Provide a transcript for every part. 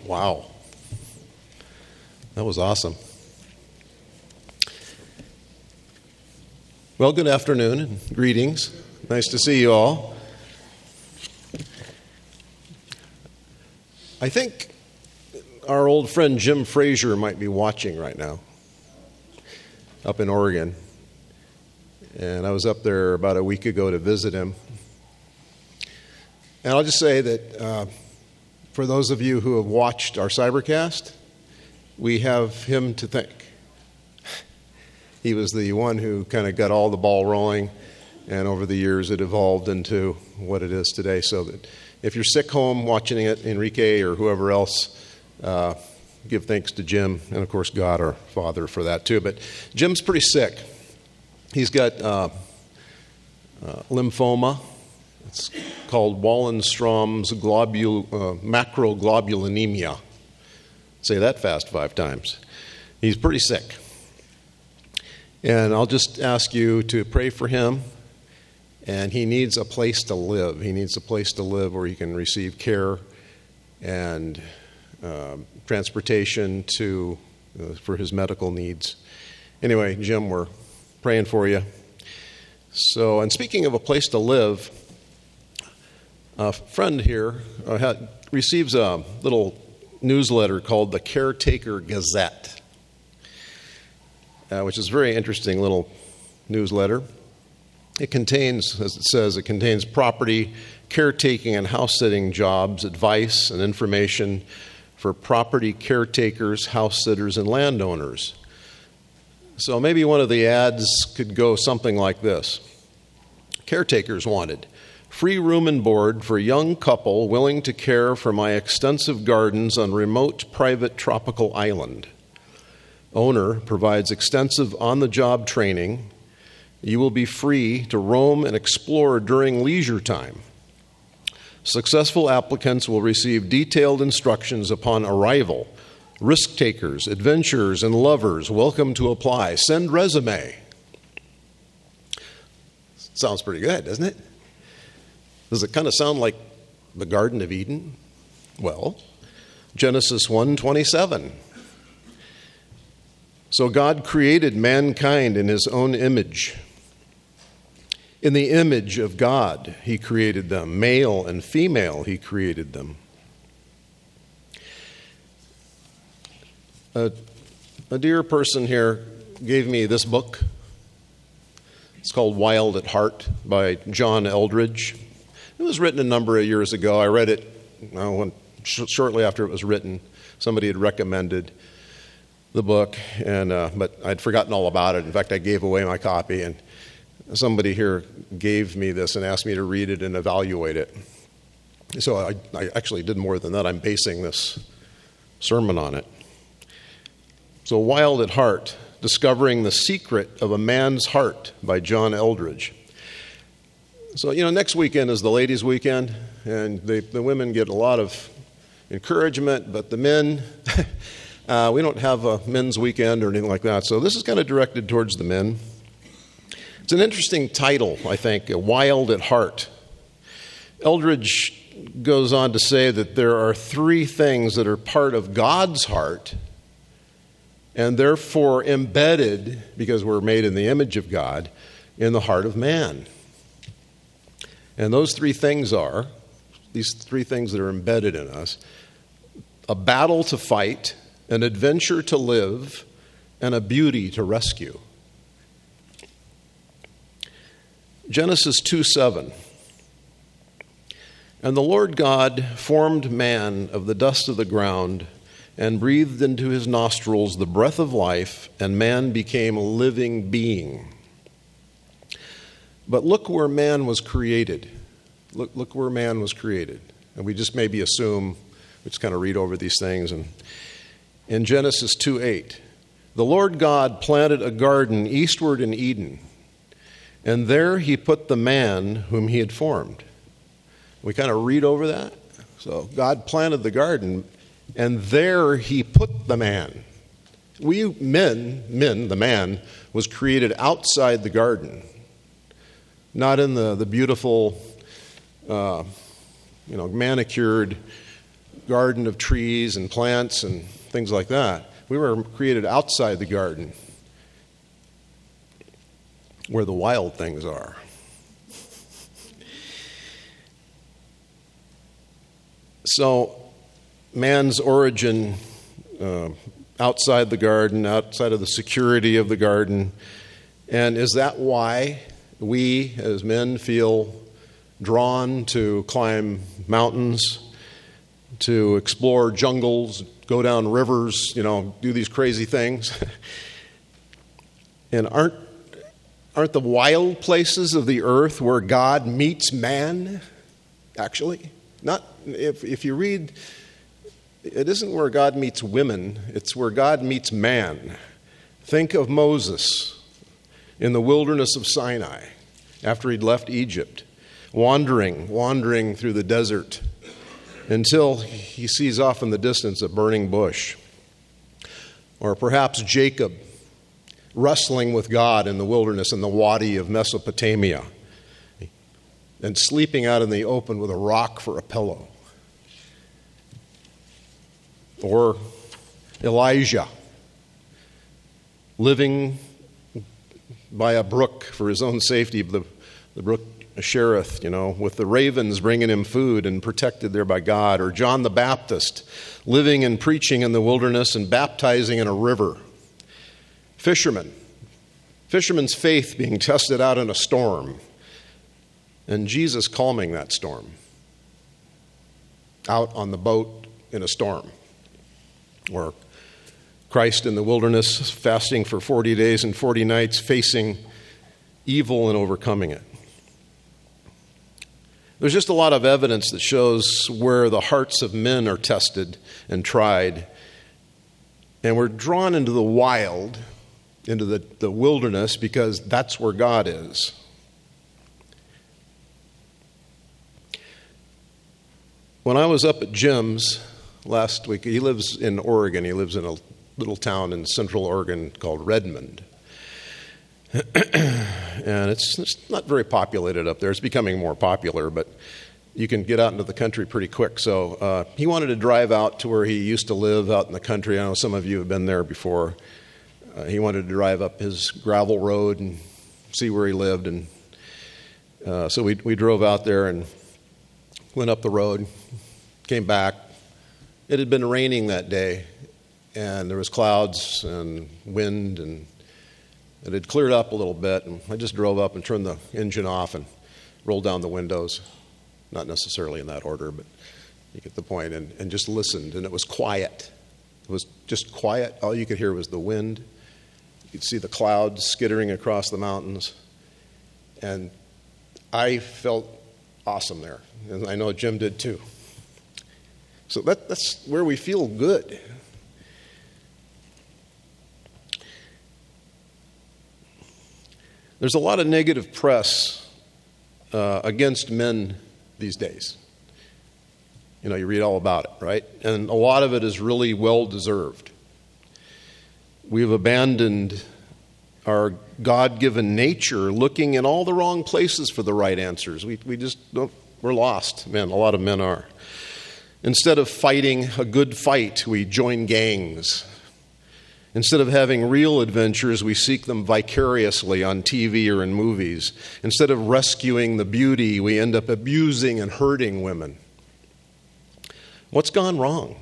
Wow. That was awesome. Well, good afternoon and greetings. Nice to see you all. I think our old friend Jim Frazier might be watching right now up in Oregon. And I was up there about a week ago to visit him. And I'll just say that for those of you who have watched our Cybercast, we have him to thank. He was the one who kind of got all the ball rolling, and over the years it evolved into what it is today. So that if you're sick home watching it, Enrique or whoever else, give thanks to Jim, and of course God our Father for that too. But Jim's pretty sick. He's got lymphoma. It's called Wallenstrom's macroglobulinemia. Say that fast 5 times. He's pretty sick. And I'll just ask you to pray for him. And he needs a place to live. He needs a place to live where he can receive care and transportation for his medical needs. Anyway, Jim, we're praying for you. So, and speaking of a place to live, a friend here receives a little newsletter called the Caretaker Gazette, which is a very interesting little newsletter. It contains, as it says, it contains property, caretaking, and house-sitting jobs, advice, and information for property caretakers, house-sitters, and landowners. So maybe one of the ads could go something like this. Caretakers wanted. Free room and board for a young couple willing to care for my extensive gardens on remote private tropical island. Owner provides extensive on-the-job training. You will be free to roam and explore during leisure time. Successful applicants will receive detailed instructions upon arrival. Risk takers, adventurers, and lovers, welcome to apply. Send resume. Sounds pretty good, doesn't it? Does it kind of sound like the Garden of Eden? Well, Genesis 1:27. So God created mankind in his own image. In the image of God, he created them. Male and female, he created them. A dear person here gave me this book. It's called Wild at Heart by John Eldredge. It was written a number of years ago. I read it shortly after it was written. Somebody had recommended the book, but I'd forgotten all about it. In fact, I gave away my copy, and somebody here gave me this and asked me to read it and evaluate it. So I actually did more than that. I'm basing this sermon on it. So Wild at Heart, Discovering the Secret of a Man's Heart by John Eldredge. So, next weekend is the ladies' weekend, and the women get a lot of encouragement, but the men, we don't have a men's weekend or anything like that. So this is kind of directed towards the men. It's an interesting title, I think, Wild at Heart. Eldredge goes on to say that there are 3 things that are part of God's heart and therefore embedded, because we're made in the image of God, in the heart of man. And those 3 things are, these 3 things that are embedded in us, a battle to fight, an adventure to live, and a beauty to rescue. Genesis 2:7. And the Lord God formed man of the dust of the ground and breathed into his nostrils the breath of life, and man became a living being. But look where man was created. Look where man was created. And we just maybe assume, we just kind of read over these things. And in Genesis 2:8, the Lord God planted a garden eastward in Eden, and there he put the man whom he had formed. We kind of read over that. So God planted the garden, and there he put the man. The man, was created outside the garden, not in the beautiful, manicured garden of trees and plants and things like that. We were created outside the garden, where the wild things are. So, man's origin outside the garden, outside of the security of the garden. And is that why we as men feel drawn to climb mountains, to explore jungles, go down rivers, do these crazy things? And aren't the wild places of the earth where God meets man, actually? Not if you read, it isn't where God meets women, it's where God meets man. Think of Moses in the wilderness of Sinai after he'd left Egypt, wandering through the desert until he sees off in the distance a burning bush. Or perhaps Jacob wrestling with God in the wilderness in the Wadi of Mesopotamia and sleeping out in the open with a rock for a pillow. Or Elijah living by a brook for his own safety, the brook Cherith, with the ravens bringing him food and protected there by God. Or John the Baptist living and preaching in the wilderness and baptizing in a river. Fisherman's faith being tested out in a storm, and Jesus calming that storm out on the boat in a storm. Or Christ in the wilderness fasting for 40 days and 40 nights, facing evil and overcoming it. There's just a lot of evidence that shows where the hearts of men are tested and tried. And we're drawn into the wild, into the wilderness, because that's where God is. When I was up at Jim's last week, he lives in Oregon. He lives in a little town in central Oregon called Redmond. And it's not very populated up there. It's becoming more popular, but you can get out into the country pretty quick. So he wanted to drive out to where he used to live out in the country. I know some of you have been there before. He wanted to drive up his gravel road and see where he lived. And so we drove out there and went up the road, came back. It had been raining that day, and there was clouds and wind, and it had cleared up a little bit. And I just drove up and turned the engine off and rolled down the windows. Not necessarily in that order, but you get the point, and just listened. And it was quiet. It was just quiet. All you could hear was the wind. You could see the clouds skittering across the mountains. And I felt awesome there. And I know Jim did too. So that's where we feel good. There's a lot of negative press against men these days. You read all about it, right? And a lot of it is really well-deserved. We've abandoned our God-given nature looking in all the wrong places for the right answers. We just don't, we're lost, man. A lot of men are. Instead of fighting a good fight, we join gangs. Instead of having real adventures, we seek them vicariously on TV or in movies. Instead of rescuing the beauty, we end up abusing and hurting women. What's gone wrong?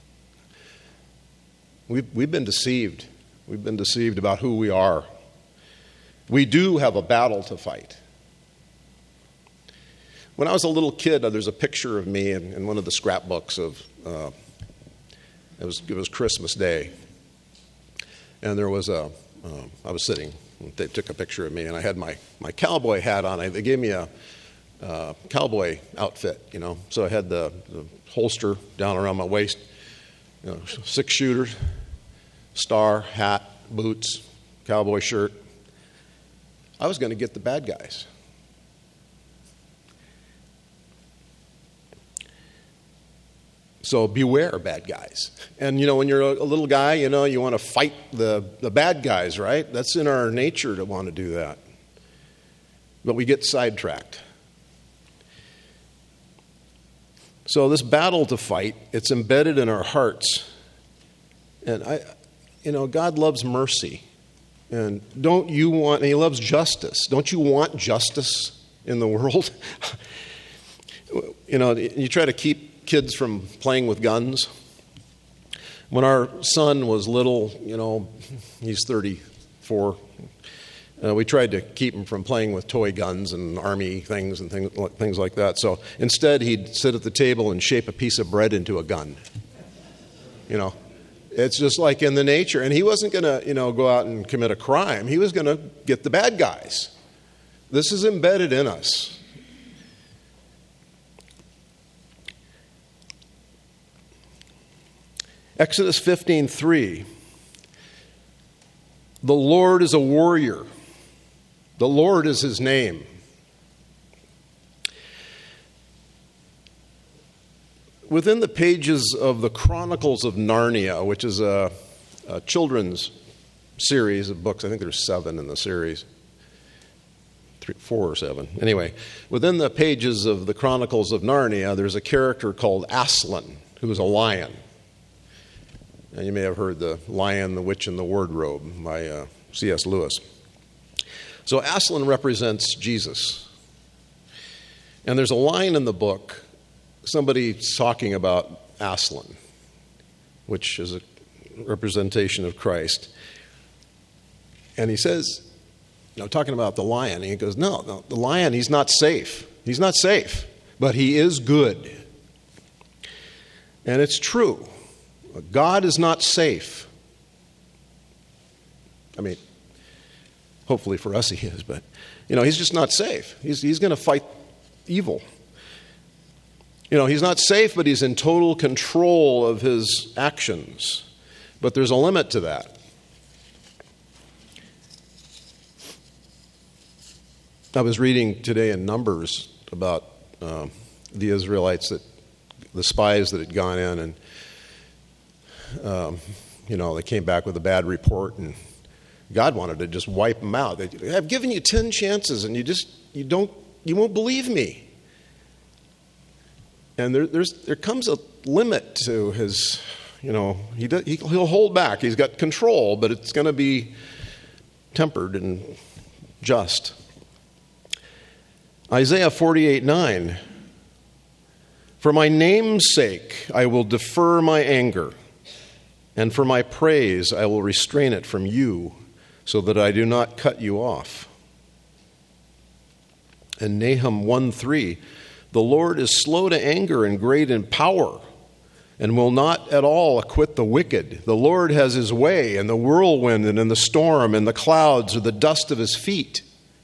We've been deceived. We've been deceived about who we are. We do have a battle to fight. When I was a little kid, there's a picture of me in one of the scrapbooks of, it was Christmas Day. And there was I was sitting, they took a picture of me, and I had my cowboy hat on. They gave me a cowboy outfit, So I had the holster down around my waist, 6-shooter, star, hat, boots, cowboy shirt. I was going to get the bad guys. So beware, bad guys. And, when you're a little guy, you want to fight the bad guys, right? That's in our nature to want to do that. But we get sidetracked. So this battle to fight, it's embedded in our hearts. And God loves mercy. And he loves justice. Don't you want justice in the world? You try to keep kids from playing with guns. When our son was little, he's 34, we tried to keep him from playing with toy guns and army things and things like that. So instead, he'd sit at the table and shape a piece of bread into a gun. It's just like in the nature. And he wasn't going to, go out and commit a crime. He was going to get the bad guys. This is embedded in us. Exodus 15:3. The Lord is a warrior. The Lord is his name. Within the pages of the Chronicles of Narnia, which is a children's series of books, I think there's 7 in the series, 4 or 7. Anyway, within the pages of the Chronicles of Narnia, there's a character called Aslan, who is a lion. And you may have heard The Lion, the Witch, and the Wardrobe by C.S. Lewis. So Aslan represents Jesus. And there's a line in the book, somebody's talking about Aslan, which is a representation of Christ. And he says, talking about the lion, and he goes, no, the lion, he's not safe. He's not safe, but he is good. And it's true. God is not safe. I mean, hopefully for us he is, but, he's just not safe. He's going to fight evil. He's not safe, but he's in total control of his actions. But there's a limit to that. I was reading today in Numbers about the Israelites, the spies that had gone in, and they came back with a bad report, and God wanted to just wipe them out. I've given you 10 chances, and you won't believe me. And there comes a limit to his, he'll hold back. He's got control, but it's going to be tempered and just. Isaiah 48:9. For my name's sake, I will defer my anger, and for my praise, I will restrain it from you, so that I do not cut you off. And Nahum 1:3. The Lord is slow to anger and great in power, and will not at all acquit the wicked. The Lord has his way in the whirlwind and in the storm, and the clouds are the dust of his feet.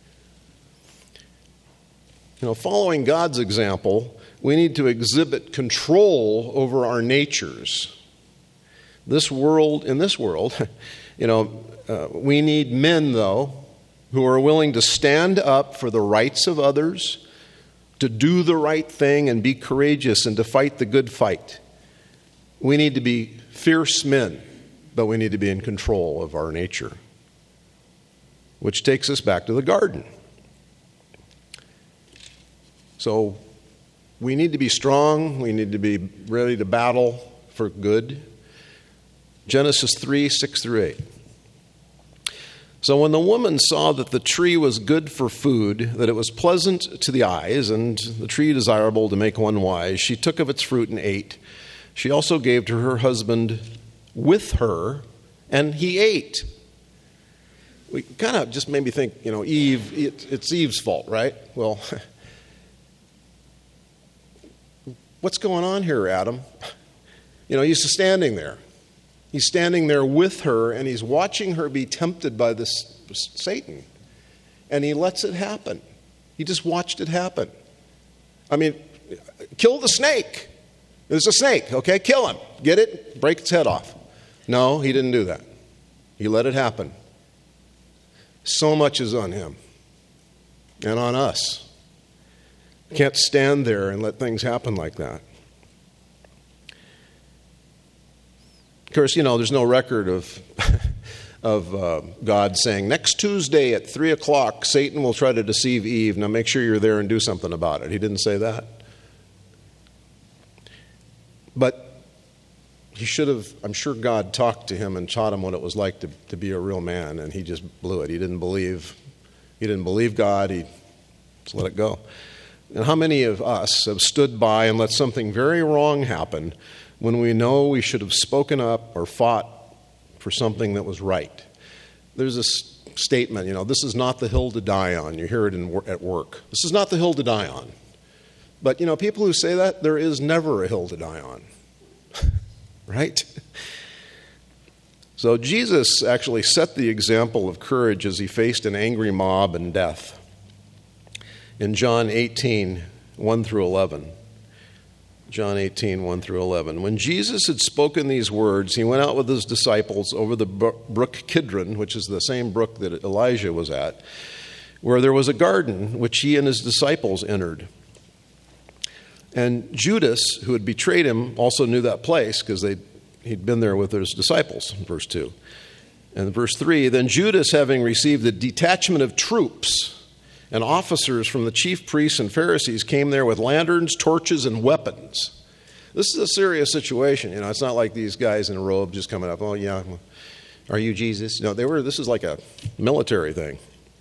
Following God's example, we need to exhibit control over our natures. In this world, we need men, though, who are willing to stand up for the rights of others, to do the right thing and be courageous and to fight the good fight. We need to be fierce men, but we need to be in control of our nature. Which takes us back to the garden. So we need to be strong. We need to be ready to battle for good. Genesis 3:6-8. So when the woman saw that the tree was good for food, that it was pleasant to the eyes, and the tree desirable to make one wise, she took of its fruit and ate. She also gave to her husband with her, and he ate. We kind of just made me think, Eve, it's Eve's fault, right? Well, what's going on here, Adam? He's just standing there. He's standing there with her, and he's watching her be tempted by this Satan. And he lets it happen. He just watched it happen. I mean, kill the snake. There's a snake, okay? Kill him. Get it? Break its head off. No, he didn't do that. He let it happen. So much is on him and on us. Can't stand there and let things happen like that. Of course, there's no record of God saying, next Tuesday at 3 o'clock, Satan will try to deceive Eve. Now make sure you're there and do something about it. He didn't say that. But he should have, I'm sure God talked to him and taught him what it was like to be a real man, and he just blew it. He didn't believe God. He just let it go. And how many of us have stood by and let something very wrong happen when we know we should have spoken up or fought for something that was right? There's this statement, this is not the hill to die on. You hear it at work. This is not the hill to die on. But, people who say that, there is never a hill to die on. Right? So Jesus actually set the example of courage as he faced an angry mob and death. In John 18, 1 through 11. John 18, 1 through 11. When Jesus had spoken these words, he went out with his disciples over the brook Kidron, which is the same brook that Elijah was at, where there was a garden which he and his disciples entered. And Judas, who had betrayed him, also knew that place because he'd been there with his disciples, verse 2. And verse 3, then Judas, having received a detachment of troops and officers from the chief priests and Pharisees, came there with lanterns, torches, and weapons. This is a serious situation. It's not like these guys in a robe just coming up, oh, yeah, are you Jesus? This is like a military thing.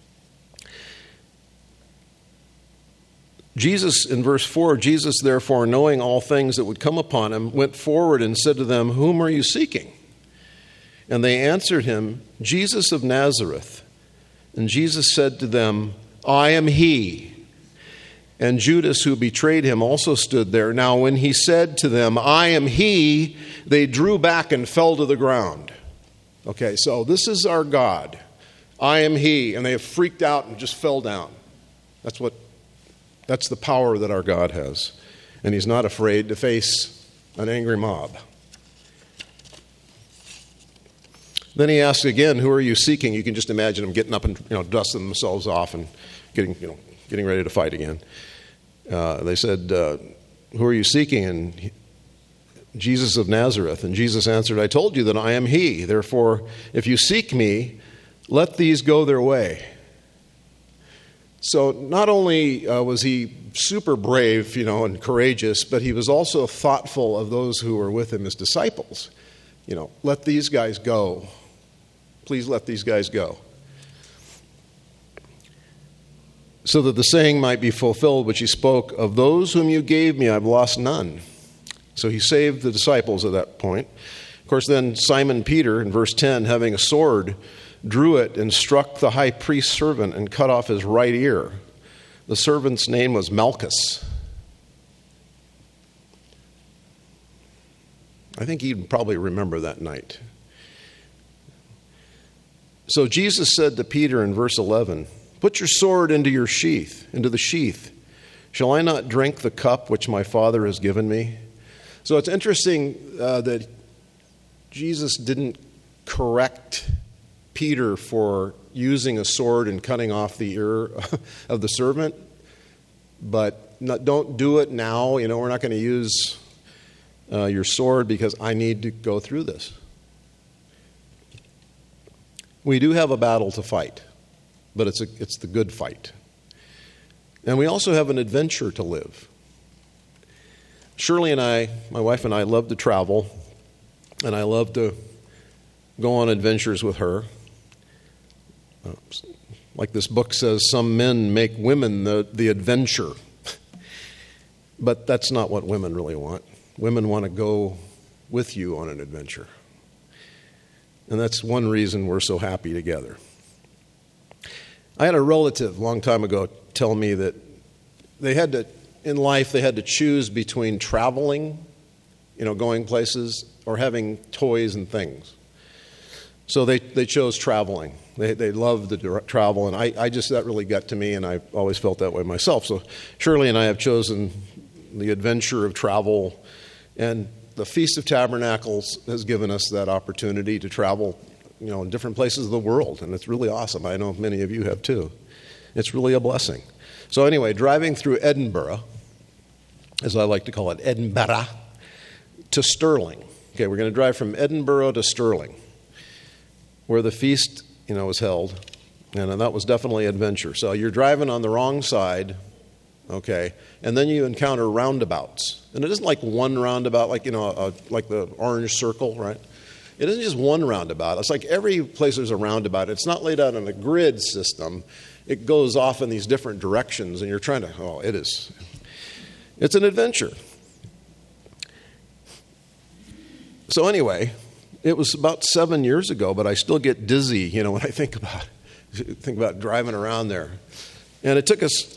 Jesus, in verse 4, Jesus, therefore, knowing all things that would come upon him, went forward and said to them, whom are you seeking? And they answered him, Jesus of Nazareth. And Jesus said to them, I am he. And Judas, who betrayed him, also stood there. Now, when he said to them, I am he, they drew back and fell to the ground. Okay, so this is our God. I am he. And they have freaked out and just fell down. That's the power that our God has. And he's not afraid to face an angry mob. Then he asks again, who are you seeking? You can just imagine them getting up and dusting themselves off and getting ready to fight again. They said, who are you seeking? And Jesus of Nazareth. And Jesus answered, I told you that I am he. Therefore, if you seek me, let these go their way. So not only was he super brave, and courageous, but he was also thoughtful of those who were with him, his disciples. Let these guys go. Please let these guys go. So that the saying might be fulfilled, which he spoke, of those whom you gave me, I've lost none. So he saved the disciples at that point. Of course, then Simon Peter, in verse 10, having a sword, drew it and struck the high priest's servant and cut off his right ear. The servant's name was Malchus. I think he'd probably remember that night. So Jesus said to Peter in verse 11, put your sword into the sheath. Shall I not drink the cup which my Father has given me? So it's interesting that Jesus didn't correct Peter for using a sword and cutting off the ear of the servant, but don't do it now. We're not going to use your sword because I need to go through this. We do have a battle to fight, but it's the good fight. And we also have an adventure to live. Shirley and I, my wife and I, love to travel, and I love to go on adventures with her. Like this book says, some men make women the adventure. But that's not what women really want. Women want to go with you on an adventure. And that's one reason we're so happy together. I had a relative a long time ago tell me that in life they had to choose between traveling, going places, or having toys and things. So they chose traveling. They loved to travel, and I just, that really got to me, and I always felt that way myself. So Shirley and I have chosen the adventure of travel, and the Feast of Tabernacles has given us that opportunity to travel, in different places of the world, and it's really awesome. I know many of you have too. It's really a blessing. So anyway, driving through Edinburgh, as I like to call it, Edinburgh, to Stirling. Okay, we're going to drive from Edinburgh to Stirling, where the feast, was held, and that was definitely adventure. So you're driving on the wrong side okay? And then you encounter roundabouts. And it isn't like one roundabout, like, like the orange circle, right? It isn't just one roundabout. It's like every place there's a roundabout. It's not laid out on a grid system. It goes off in these different directions, and you're trying to, it's an adventure. So anyway, it was about 7 years ago, but I still get dizzy, when I think about driving around there. And it took us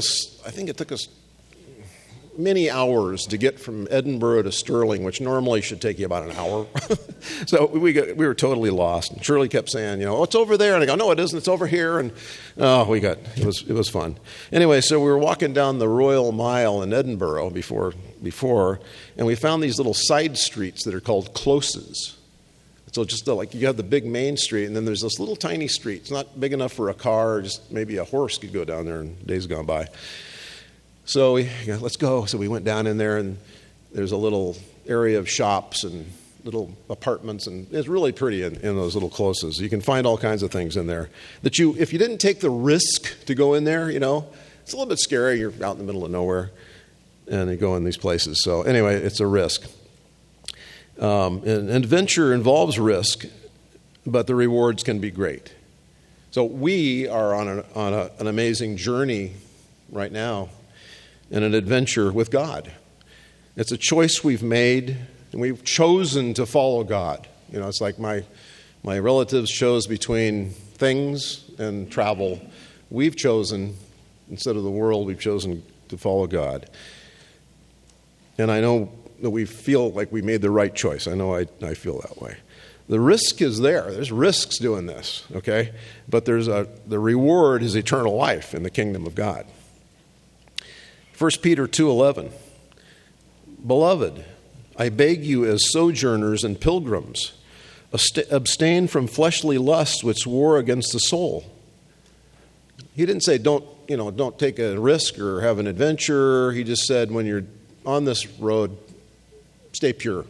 many hours to get from Edinburgh to Stirling, which normally should take you about an hour. So we were totally lost. And Shirley kept saying, it's over there. And I go, no, it isn't. It's over here. And it was fun. Anyway, so we were walking down the Royal Mile in Edinburgh before, and we found these little side streets that are called closes. So just like you have the big main street, and then there's this little tiny street. It's not big enough for a car, just maybe a horse could go down there in days gone by. So let's go. So we went down in there, and there's a little area of shops and little apartments, and it's really pretty in those little closes. You can find all kinds of things in there that if you didn't take the risk to go in there, it's a little bit scary. You're out in the middle of nowhere, and you go in these places. So anyway, it's a risk. And adventure involves risk, but the rewards can be great. So we are on an amazing journey right now, and an adventure with God. It's a choice we've made, and we've chosen to follow God. It's like my relatives chose between things and travel. We've chosen, instead of the world, we've chosen to follow God. And I know that we feel like we made the right choice. I know I feel that way. The risk is there. There's risks doing this, okay? But the reward is eternal life in the kingdom of God. 1 Peter 2:11, Beloved, I beg you as sojourners and pilgrims, abstain from fleshly lusts which war against the soul. He didn't say don't take a risk or have an adventure. He just said when you're on this road, stay pure.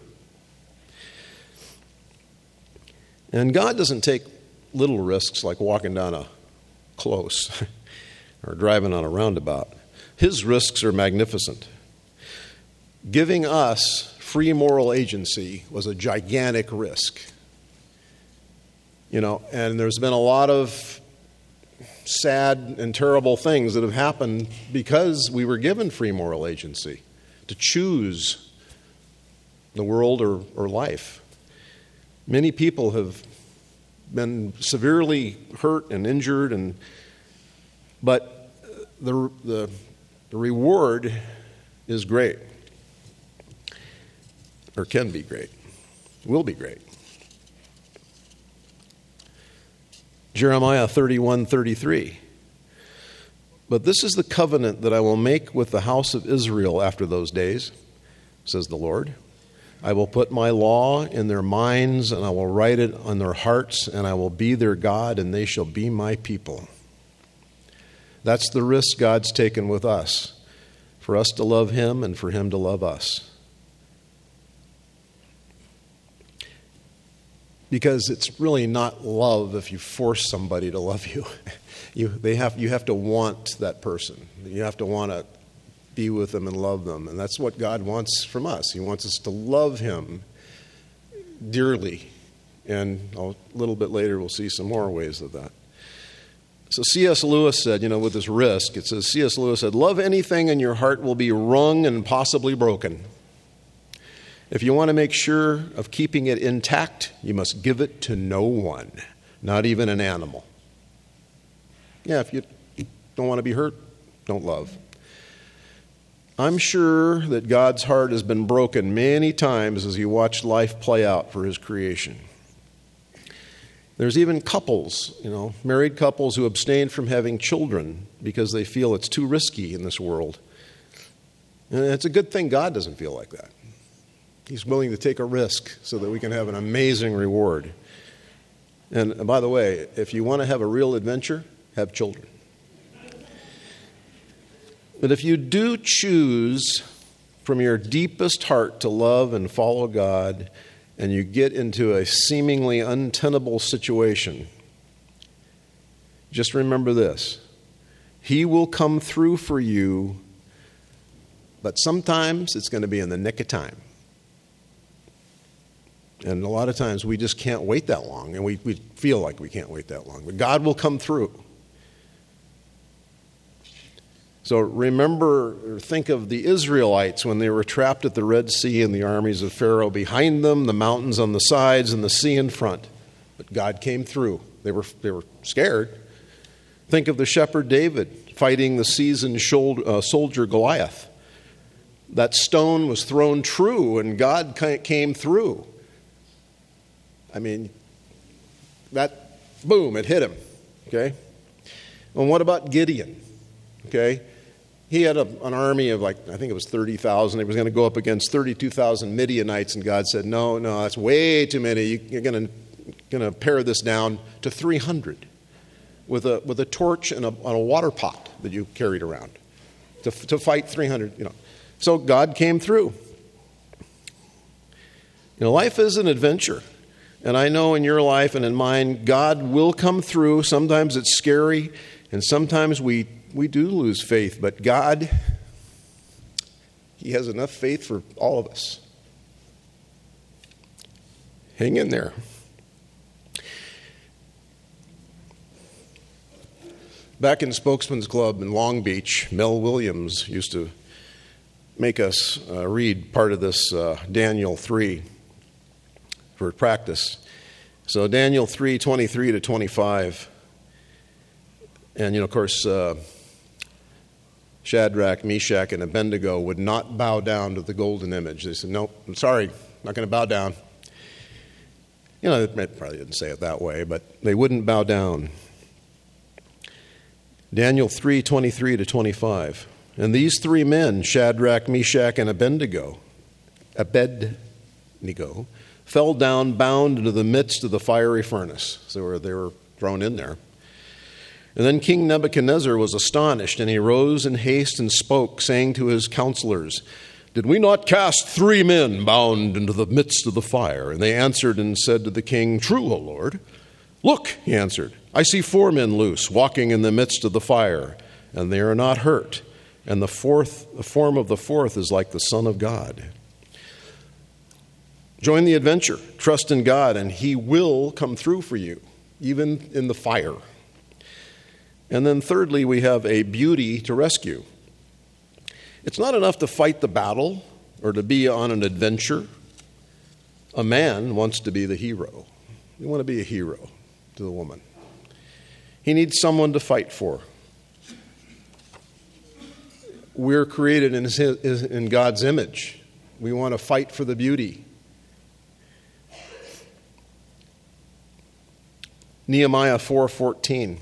And God doesn't take little risks like walking down a close or driving on a roundabout. His risks are magnificent. Giving us free moral agency was a gigantic risk. And there's been a lot of sad and terrible things that have happened because we were given free moral agency to choose the world or life. Many people have been severely hurt and injured, but the reward is great, or can be great, will be great. Jeremiah 31:33. But this is the covenant that I will make with the house of Israel after those days, says the Lord. I will put my law in their minds, and I will write it on their hearts, and I will be their God, and they shall be my people. That's the risk God's taken with us, for us to love Him and for Him to love us. Because it's really not love if you force somebody to love you. You have to want that person. You have to want to be with them and love them. And that's what God wants from us. He wants us to love Him dearly. And a little bit later we'll see some more ways of that. So C.S. Lewis said, with this risk, it says, C.S. Lewis said, love anything and your heart will be wrung and possibly broken. If you want to make sure of keeping it intact, you must give it to no one, not even an animal. Yeah, if you don't want to be hurt, don't love. I'm sure that God's heart has been broken many times as He watched life play out for His creation. There's even couples, married couples who abstain from having children because they feel it's too risky in this world. And it's a good thing God doesn't feel like that. He's willing to take a risk so that we can have an amazing reward. And by the way, if you want to have a real adventure, have children. But if you do choose from your deepest heart to love and follow God, and you get into a seemingly untenable situation, just remember this. He will come through for you But sometimes it's going to be in the nick of time. And a lot of times we just can't wait that long, and we feel like we can't wait that long. But God will come through. So remember, or think of the Israelites when they were trapped at the Red Sea and the armies of Pharaoh behind them, the mountains on the sides, and the sea in front. But God came through. They were scared. Think of the shepherd David fighting the seasoned soldier Goliath. That stone was thrown true, and God came through. I mean, boom, it hit him, okay? And what about Gideon, okay? He had an army of I think it was 30,000. He was going to go up against 32,000 Midianites, and God said, no, that's way too many. You're going to pare this down to 300 with a torch and a water pot that you carried around to fight 300, So God came through. Life is an adventure. And I know in your life and in mine, God will come through. Sometimes it's scary, and sometimes we do lose faith. But God, He has enough faith for all of us. Hang in there. Back in Spokesman's Club in Long Beach, Mel Williams used to make us read part of this Daniel 3 for practice. So Daniel 3:23 to 25. And, of course, Shadrach, Meshach, and Abednego would not bow down to the golden image. They said, no, I'm sorry, not going to bow down. They probably didn't say it that way, but they wouldn't bow down. Daniel 3:23 to 25. And these three men, Shadrach, Meshach, and Abednego, fell down bound into the midst of the fiery furnace. So they were thrown in there. And then King Nebuchadnezzar was astonished, and he rose in haste and spoke, saying to his counselors, did we not cast 3 men bound into the midst of the fire? And they answered and said to the king, true, O Lord. Look, he answered, I see 4 men loose, walking in the midst of the fire, and they are not hurt. And the form of the fourth is like the Son of God. Join the adventure. Trust in God, and He will come through for you, even in the fire. And then thirdly, we have a beauty to rescue. It's not enough to fight the battle or to be on an adventure. A man wants to be the hero. You want to be a hero to the woman. He needs someone to fight for. We're created in God's image. We want to fight for the beauty. Nehemiah 4:14.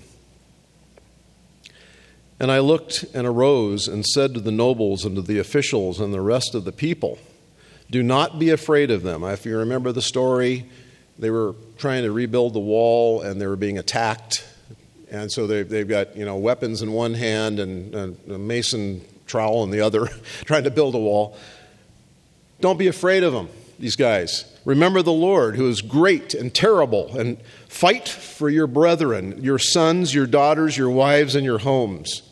And I looked and arose and said to the nobles and to the officials and the rest of the people, do not be afraid of them. If you remember the story, they were trying to rebuild the wall and they were being attacked. And so they've got weapons in one hand and a mason trowel in the other, trying to build a wall. Don't be afraid of them, these guys. Remember the Lord, who is great and terrible, and fight for your brethren, your sons, your daughters, your wives, and your homes.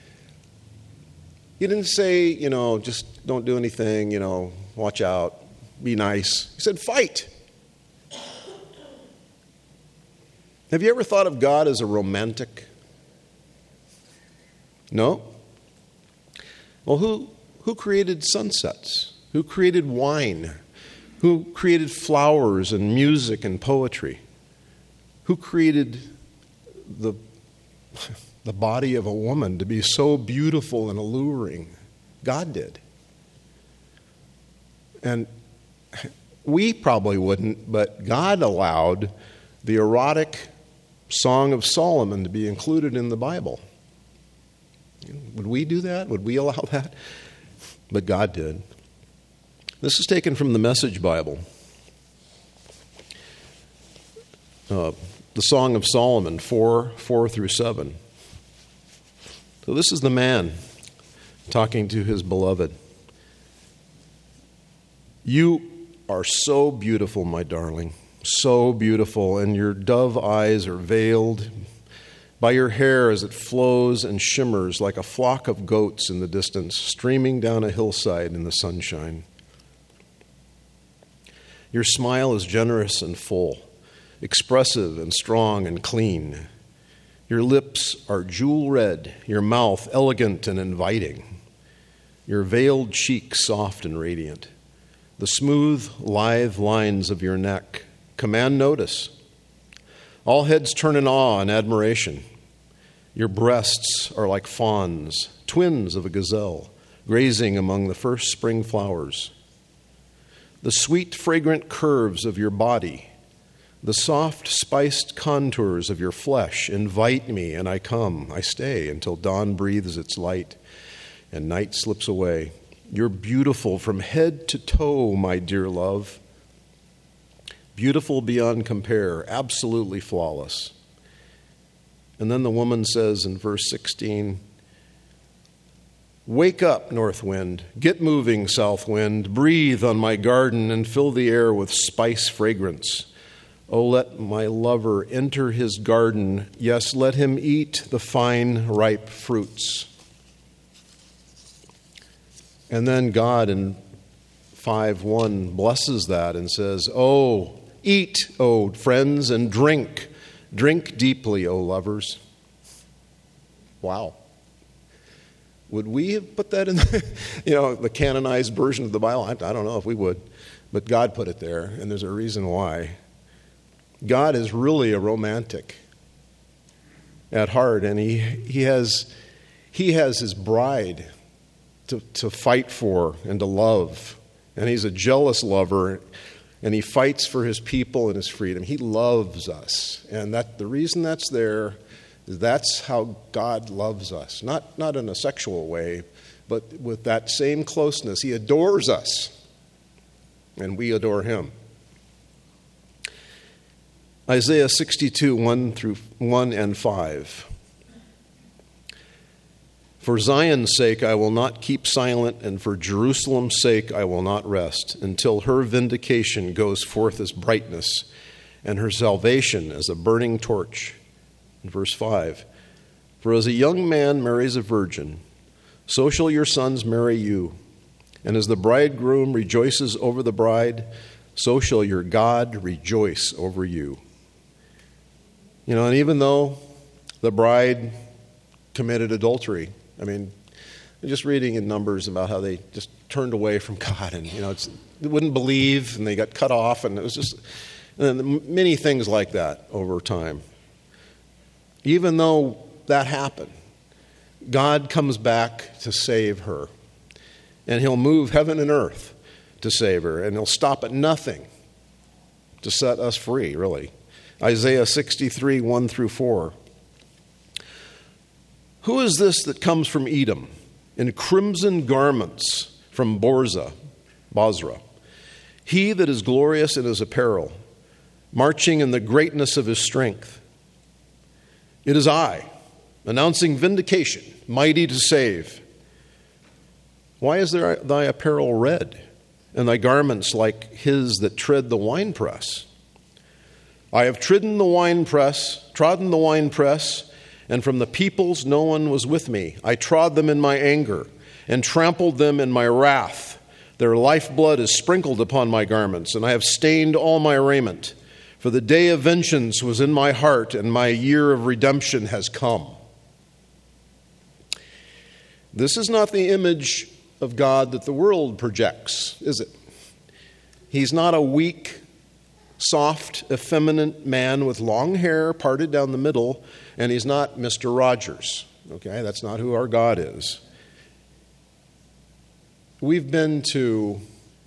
He didn't say, just don't do anything, watch out, be nice. He said, fight. Have you ever thought of God as a romantic? No? Well, who created sunsets? Who created wine? Who created flowers and music and poetry? Who created the body of a woman to be so beautiful and alluring? God did. And we probably wouldn't, but God allowed the erotic Song of Solomon to be included in the Bible. Would we do that? Would we allow that? But God did. This is taken from the Message Bible. The Song of Solomon, 4:4-7. So this is the man talking to his beloved. You are so beautiful, my darling, so beautiful, and your dove eyes are veiled by your hair as it flows and shimmers like a flock of goats in the distance, streaming down a hillside in the sunshine. Your smile is generous and full, expressive and strong and clean. Your lips are jewel red, your mouth elegant and inviting, your veiled cheek soft and radiant. The smooth, lithe lines of your neck command notice. All heads turn in awe and admiration. Your breasts are like fawns, twins of a gazelle, grazing among the first spring flowers. The sweet, fragrant curves of your body, the soft, spiced contours of your flesh invite me, and I come, I stay until dawn breathes its light and night slips away. You're beautiful from head to toe, my dear love. Beautiful beyond compare, absolutely flawless. And then the woman says in verse 16, wake up, north wind, get moving, south wind, breathe on my garden and fill the air with spice fragrance. Oh, let my lover enter his garden. Yes, let him eat the fine, ripe fruits. And then God in 5:1 blesses that and says, oh, eat, O friends, and drink. Drink deeply, O lovers. Wow. Would we have put that in the canonized version of the Bible? I don't know if we would. But God put it there, and there's a reason why. God is really a romantic at heart, and he has his bride to fight for and to love. And he's a jealous lover, and he fights for his people and his freedom. He loves us. And the reason that's there is that's how God loves us. Not in a sexual way, but with that same closeness. He adores us, and we adore him. Isaiah 62, 1 and 5. For Zion's sake I will not keep silent, and for Jerusalem's sake I will not rest, until her vindication goes forth as brightness, and her salvation as a burning torch. In verse 5, for as a young man marries a virgin, so shall your sons marry you. And as the bridegroom rejoices over the bride, so shall your God rejoice over you. And even though the bride committed adultery, just reading in Numbers about how they just turned away from God and, they wouldn't believe and they got cut off, and it was just many things like that over time. Even though that happened, God comes back to save her, and he'll move heaven and earth to save her, and he'll stop at nothing to set us free, really. Isaiah 63, 1 through 4. Who is this that comes from Edom in crimson garments from Bozrah? He that is glorious in his apparel, marching in the greatness of his strength. It is I, announcing vindication, mighty to save. Why is thy apparel red, and thy garments like his that tread the winepress? I have trodden the winepress, and from the peoples no one was with me. I trod them in my anger, and trampled them in my wrath. Their lifeblood is sprinkled upon my garments, and I have stained all my raiment. For the day of vengeance was in my heart, and my year of redemption has come. This is not the image of God that the world projects, is it? He's not a weak, soft, effeminate man with long hair parted down the middle, and he's not Mr. Rogers. Okay, that's not who our God is. We've been to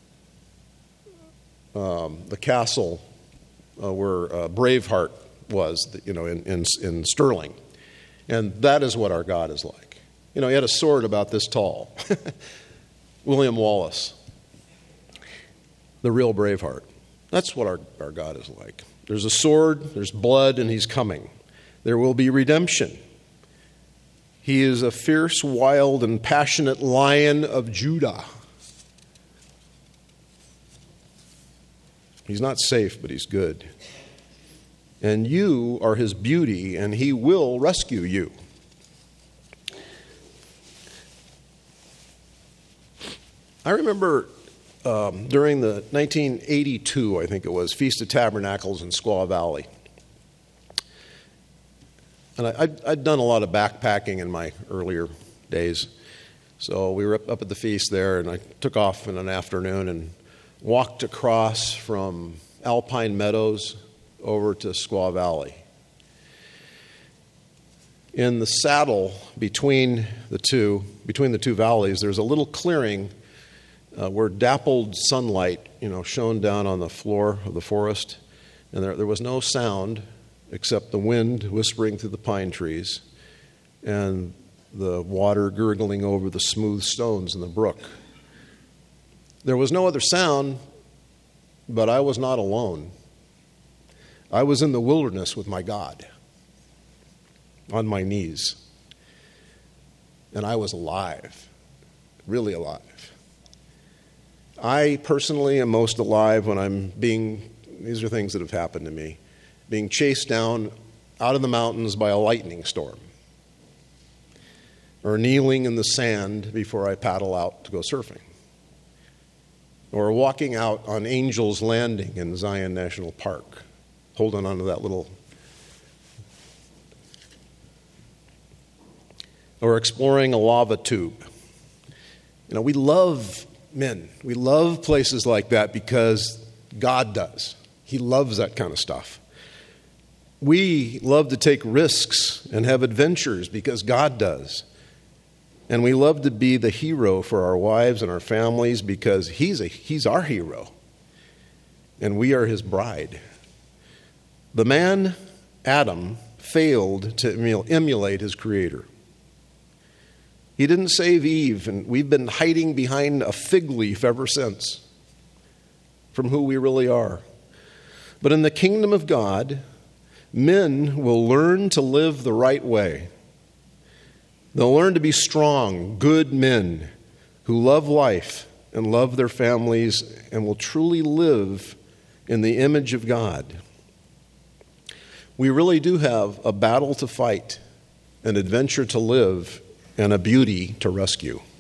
the castle where Braveheart was, in Stirling, and that is what our God is like. He had a sword about this tall. William Wallace, the real Braveheart. That's what our God is like. There's a sword, there's blood, and he's coming. There will be redemption. He is a fierce, wild, and passionate Lion of Judah. He's not safe, but he's good. and you are his beauty, and he will rescue you. I remember during the 1982, I think it was, Feast of Tabernacles in Squaw Valley. And I'd done a lot of backpacking in my earlier days. So we were up at the feast there, and I took off in an afternoon and walked across from Alpine Meadows over to Squaw Valley. In the saddle between the two valleys, there's a little clearing where dappled sunlight, shone down on the floor of the forest, and there was no sound except the wind whispering through the pine trees and the water gurgling over the smooth stones in the brook. There was no other sound, but I was not alone. I was in the wilderness with my God, on my knees, and I was alive, really alive. I personally am most alive when these are things that have happened to me, being chased down out of the mountains by a lightning storm, or kneeling in the sand before I paddle out to go surfing, or walking out on Angel's Landing in Zion National Park, holding onto that little, or exploring a lava tube. We love we love places like that because God does. He loves that kind of stuff. We love to take risks and have adventures because God does. And we love to be the hero for our wives and our families because he's our hero. And we are his bride. The man, Adam, failed to emulate his creator. He didn't save Eve, and we've been hiding behind a fig leaf ever since from who we really are. But in the kingdom of God, men will learn to live the right way. They'll learn to be strong, good men who love life and love their families and will truly live in the image of God. We really do have a battle to fight, an adventure to live, and a beauty to rescue.